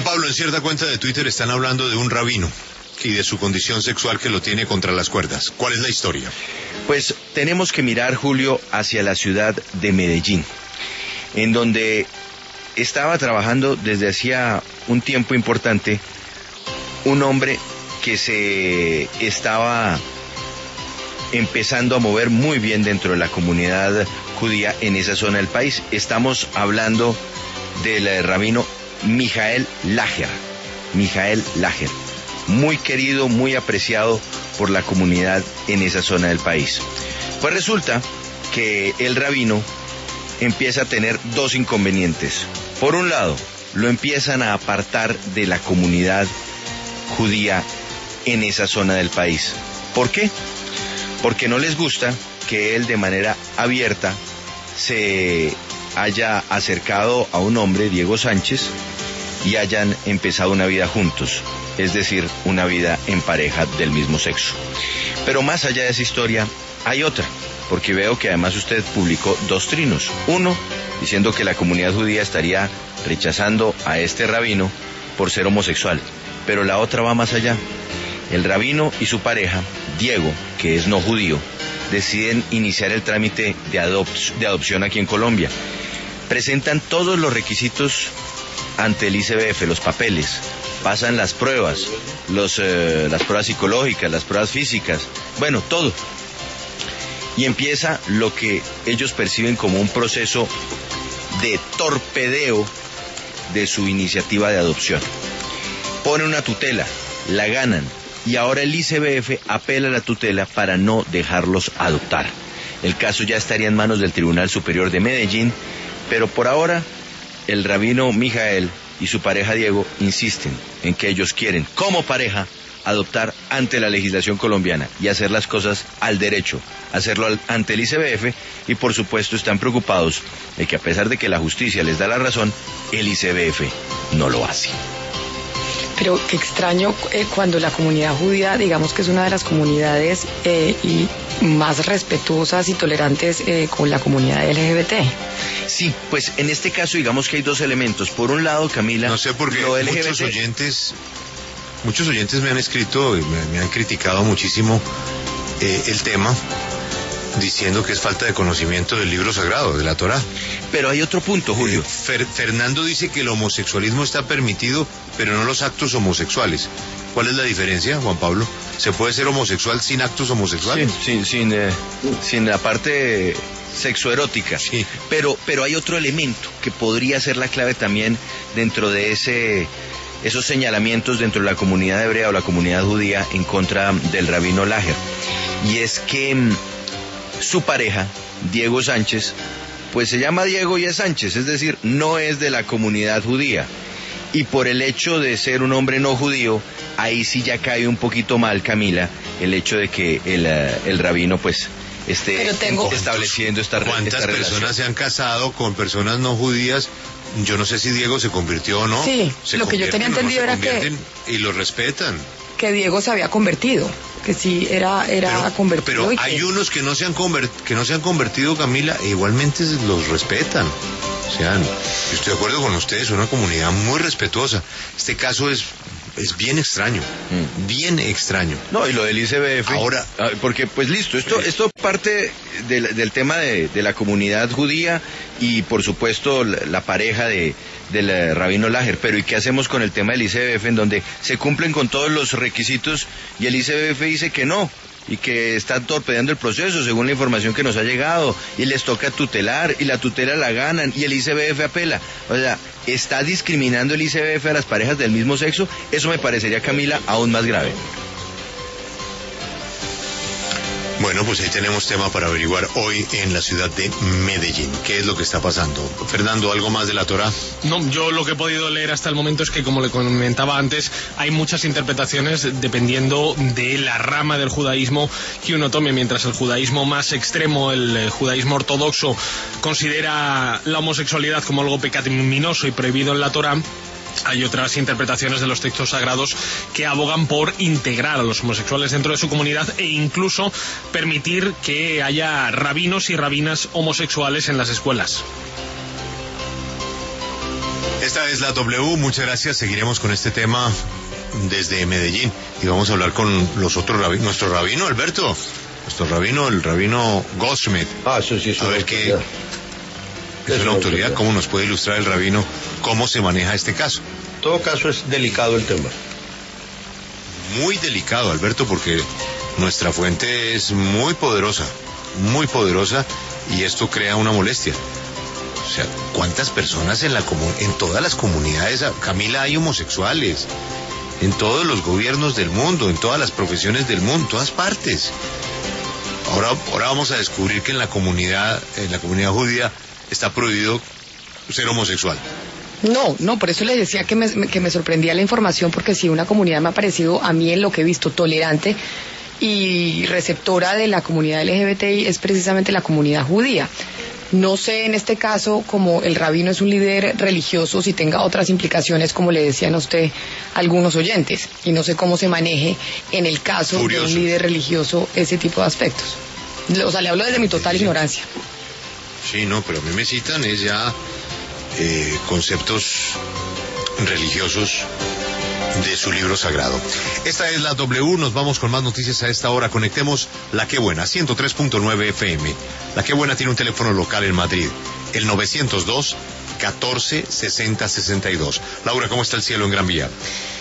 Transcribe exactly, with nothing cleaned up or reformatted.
Juan Pablo, en cierta cuenta de Twitter están hablando de un rabino y de su condición sexual que lo tiene contra las cuerdas. ¿Cuál es la historia? Pues tenemos que mirar, Julio, hacia la ciudad de Medellín, en donde estaba trabajando desde hacía un tiempo importante un hombre que se estaba empezando a mover muy bien dentro de la comunidad judía en esa zona del país. Estamos hablando del rabino Mijael Lager. Mijael Lager, muy querido, muy apreciado por la comunidad en esa zona del país. Pues resulta que el rabino empieza a tener dos inconvenientes. Por un lado, lo empiezan a apartar de la comunidad judía en esa zona del país. ¿Por qué? Porque no les gusta que él de manera abierta se haya acercado a un hombre, Diego Sánchez, y hayan empezado una vida juntos, es decir, una vida en pareja del mismo sexo. Pero más allá de esa historia, hay otra, porque veo que además usted publicó dos trinos. Uno, diciendo que la comunidad judía estaría rechazando a este rabino por ser homosexual, pero la otra va más allá. El rabino y su pareja, Diego, que es no judío, deciden iniciar el trámite de, adop- de adopción aquí en Colombia. Presentan todos los requisitos ante el I C B F, los papeles, pasan las pruebas, los, eh, las pruebas psicológicas, las pruebas físicas, bueno, todo. Y empieza lo que ellos perciben como un proceso de torpedeo de su iniciativa de adopción. Ponen una tutela, la ganan, y ahora el I C B F apela a la tutela para no dejarlos adoptar. El caso ya estaría en manos del Tribunal Superior de Medellín, pero por ahora el rabino Mijael y su pareja Diego insisten en que ellos quieren, como pareja, adoptar ante la legislación colombiana y hacer las cosas al derecho, hacerlo al, ante el I C B F, y por supuesto están preocupados de que a pesar de que la justicia les da la razón, el I C B F no lo hace. Pero qué extraño eh, cuando la comunidad judía, digamos que es una de las comunidades eh, y más respetuosas y tolerantes eh, con la comunidad L G B T. Sí, pues en este caso digamos que hay dos elementos. Por un lado, Camila, no sé por qué lo L G B T... muchos oyentes, muchos oyentes me han escrito y me, me han criticado muchísimo eh, el tema, diciendo que es falta de conocimiento del libro sagrado, de la Torá. Pero hay otro punto, Julio. Eh, Fer, Fernando dice que el homosexualismo está permitido, pero no los actos homosexuales. ¿Cuál es la diferencia, Juan Pablo? ¿Se puede ser homosexual sin actos homosexuales? Sí, sin, sin, eh, sin la parte sexoerótica. Sí. Pero, pero hay otro elemento que podría ser la clave también dentro de ese... esos señalamientos dentro de la comunidad hebrea o la comunidad judía en contra del rabino Lager. Y es que mmm, su pareja, Diego Sánchez, pues se llama Diego y es Sánchez, es decir, no es de la comunidad judía. Y por el hecho de ser un hombre no judío, ahí sí ya cae un poquito mal, Camila, el hecho de que el, uh, el rabino pues esté tengo... estableciendo esta, esta relación. ¿Cuántas personas se han casado con personas no judías? Yo no sé si Diego se convirtió o no. Sí, se lo que yo tenía entendido no era que... Y lo respetan. Que Diego se había convertido, que sí era, era pero, convertido. Pero y hay que... unos que no se han convert, que no se han convertido, Camila, e igualmente los respetan. O sea, yo estoy de acuerdo con ustedes, una comunidad muy respetuosa. Este caso es es bien extraño, mm. bien extraño. No, y lo del I C B F. Ahora, porque pues listo, esto eh, esto parte del, del tema de, de la comunidad judía y por supuesto la, la pareja de del uh, rabino Lager, pero ¿y qué hacemos con el tema del I C B F en donde se cumplen con todos los requisitos y el I C B F dice que no? Y que está torpedeando el proceso según la información que nos ha llegado y les toca tutelar y la tutela la ganan y el I C B F apela. O sea, ¿está discriminando el I C B F a las parejas del mismo sexo? Eso me parecería, Camila, aún más grave. Bueno, pues ahí tenemos tema para averiguar hoy en la ciudad de Medellín. ¿Qué es lo que está pasando? Fernando, ¿algo más de la Torá? No, yo lo que he podido leer hasta el momento es que, como le comentaba antes, hay muchas interpretaciones dependiendo de la rama del judaísmo que uno tome. Mientras el judaísmo más extremo, el judaísmo ortodoxo, considera la homosexualidad como algo pecaminoso y prohibido en la Torá, hay otras interpretaciones de los textos sagrados que abogan por integrar a los homosexuales dentro de su comunidad e incluso permitir que haya rabinos y rabinas homosexuales en las escuelas. Esta es la W, muchas gracias. Seguiremos con este tema desde Medellín y vamos a hablar con los otros rabinos. Nuestro rabino, Alberto, nuestro rabino, el rabino Goldschmidt. Ah, eso sí, es a una ver qué autoridad. es una autoridad, cómo nos puede ilustrar el rabino, cómo se maneja este caso. En todo caso es delicado el tema. Muy delicado, Alberto, porque nuestra fuente es muy poderosa, muy poderosa, y esto crea una molestia. O sea, ¿cuántas personas en la comu- en todas las comunidades, Camila, hay homosexuales? En todos los gobiernos del mundo, en todas las profesiones del mundo, en todas partes. Ahora, ahora vamos a descubrir que en la comunidad, en la comunidad judía, está prohibido ser homosexual. No, no, por eso les decía que me, que me sorprendía la información, porque si una comunidad me ha parecido, a mí en lo que he visto, tolerante y receptora de la comunidad L G B T I, es precisamente la comunidad judía. No sé en este caso, como el rabino es un líder religioso, si tenga otras implicaciones, como le decían a usted algunos oyentes, y no sé cómo se maneje en el caso Furioso. de un líder religioso ese tipo de aspectos. O sea, le hablo desde mi total ignorancia. Sí, no, pero a mí me citan es ya eh, conceptos religiosos de su libro sagrado. Esta es la W, nos vamos con más noticias a esta hora. Conectemos La Qué Buena, ciento tres punto nueve F M. La Qué Buena tiene un teléfono local en Madrid, el novecientos dos, catorce, sesenta, sesenta y dos. Laura, ¿cómo está el cielo en Gran Vía?